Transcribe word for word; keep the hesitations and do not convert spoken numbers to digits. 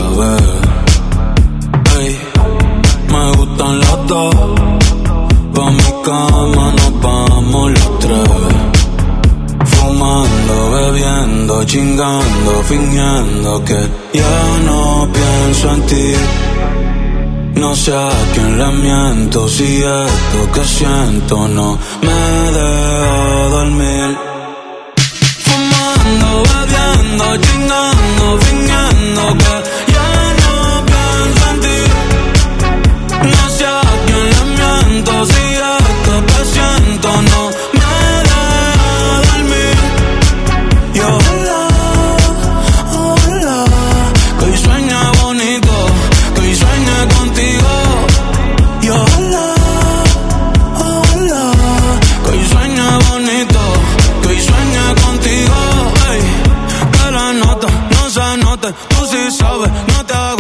bebé. Ey, me gustan las dos. Pa' mi cama nos vamos los tres. Fumando, bebiendo, chingando, fingiendo que ya no pienso en ti. No sé a quién le miento, si esto que siento no me deja dormir. Fumando, bebiendo, chingando, fingiendo que ya no pienso en ti. No sé a quién le miento, si esto que siento no me deja dormir. Y ojalá, ojalá, que hoy sueñe bonito, que hoy sueñe contigo. Y ojalá, ojalá, que hoy sueñe bonito, que hoy sueñe contigo. Ey, que la nota no se note, tú sí sabes, no te hagas